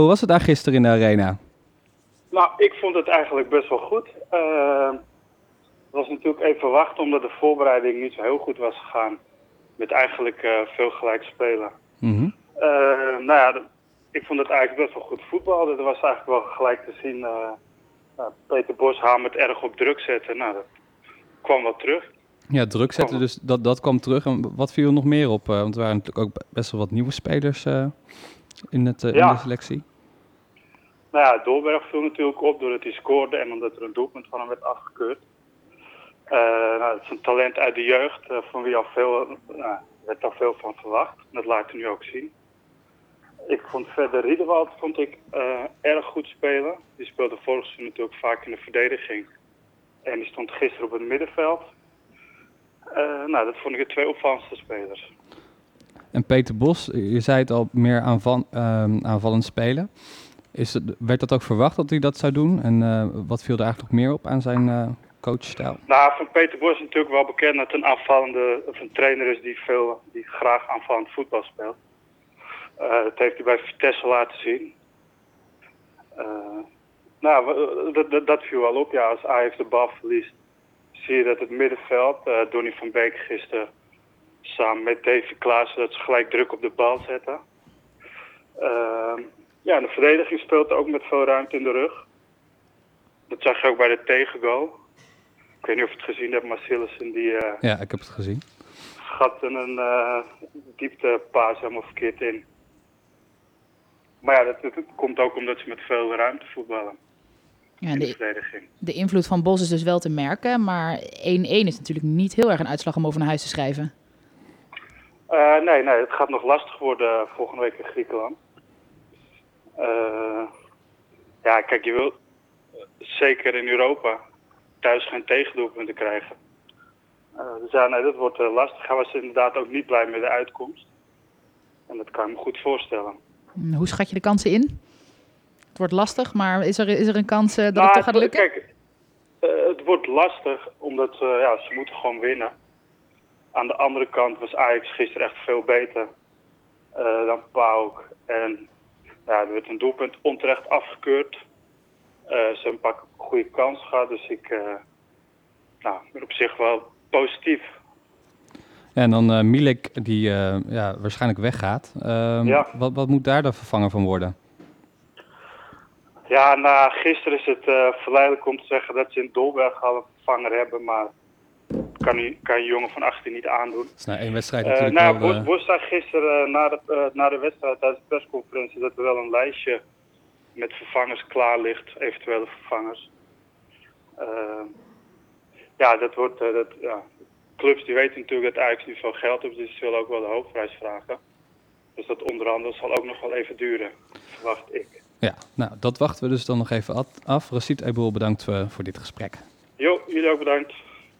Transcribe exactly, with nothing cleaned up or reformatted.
Hoe was het daar gisteren in de arena? Nou, ik vond het eigenlijk best wel goed. Uh, het was natuurlijk even wachten omdat de voorbereiding niet zo heel goed was gegaan. Met eigenlijk uh, veel gelijk spelen. Mm-hmm. Uh, nou ja, de, ik vond het eigenlijk best wel goed voetbal. Dat was eigenlijk wel gelijk te zien. Uh, uh, Peter Bos hamert erg op druk zetten. Nou, dat kwam wel terug. Ja, druk zetten, dus dat, dat kwam terug. En wat viel er nog meer op? Uh, want er waren natuurlijk ook best wel wat nieuwe spelers uh, in, het, uh, ja. in de selectie. Nou ja, Dolberg viel natuurlijk op doordat hij scoorde en omdat er een doelpunt van hem werd afgekeurd. Uh, nou, het is een talent uit de jeugd, uh, van wie al veel, uh, werd al veel van verwacht. Dat laat hij nu ook zien. Ik vond verder Riedewald vond ik uh, erg goed spelen. Die speelde vorig seizoen natuurlijk vaak in de verdediging. En die stond gisteren op het middenveld. Uh, nou, dat vond ik de twee opvallendste spelers. En Peter Bos, je zei het al, meer aanval, uh, aanvallend spelen. Is het, werd dat ook verwacht dat hij dat zou doen? En uh, wat viel er eigenlijk nog meer op aan zijn uh, coachstijl? Nou, van Peter Bos is natuurlijk wel bekend dat een aanvallende, of een trainer is die, veel, die graag aanvallend voetbal speelt. Uh, dat heeft hij bij Vitesse laten zien. Uh, nou, dat, dat, dat viel wel op. Ja, als Ajax de bal verliest, zie je dat het middenveld, uh, Donny van Beek gisteren, samen met Davy Klaassen, dat ze gelijk druk op de bal zetten. Uh, ja, de verdediging speelt ook met veel ruimte in de rug. Dat zag je ook bij de tegengoal. Ik weet niet of je het gezien hebt, maar Sillissen die... Uh, ja, ik heb het gezien. Schatte een uh, dieptepaas helemaal verkeerd in. Maar ja, dat, dat komt ook omdat ze met veel ruimte voetballen. Ja, in de, de verdediging. De invloed van Bos is dus wel te merken, maar één-één is natuurlijk niet heel erg een uitslag om over naar huis te schrijven. Uh, nee, nee, het gaat nog lastig worden volgende week in Griekenland. Uh, ja, kijk, je wil zeker in Europa thuis geen tegendoelpunten krijgen. Uh, dus ja, nee, dat wordt uh, lastig. Hij was inderdaad ook niet blij met de uitkomst. En dat kan ik me goed voorstellen. Hoe schat je de kansen in? Het wordt lastig, maar is er, is er een kans uh, dat nou, het toch gaat lukken? Kijk, uh, het wordt lastig, omdat uh, ja, ze moeten gewoon winnen. Aan de andere kant was Ajax gisteren echt veel beter uh, dan PAOK. En ja, er werd een doelpunt onterecht afgekeurd. Uh, ze hebben een paar goede kansen gehad, dus ik uh, nou, ben op zich wel positief. Ja, en dan uh, Milik, die uh, ja, waarschijnlijk weggaat. Uh, ja. wat, wat moet daar de vervanger van worden? Ja, nou, gisteren is het uh, verleidelijk om te zeggen dat ze in Dolberg al een vervanger hebben, maar kan je, kan je jongen van achttien niet aandoen. Dat is na één wedstrijd uh, natuurlijk nou, wel... Bos, Bos zei gisteren uh, na, de, uh, na de wedstrijd tijdens de persconferentie dat er wel een lijstje met vervangers klaar ligt, eventuele vervangers. Uh, ja, dat wordt... Uh, dat, ja. Clubs die weten natuurlijk dat Ajax niet veel geld heeft, dus ze willen ook wel de hoofdprijs vragen. Dus dat onderhandelen zal ook nog wel even duren, verwacht ik. Ja, nou, dat wachten we dus dan nog even af. Racit Eboel, bedankt uh, voor dit gesprek. Jo, jullie ook bedankt.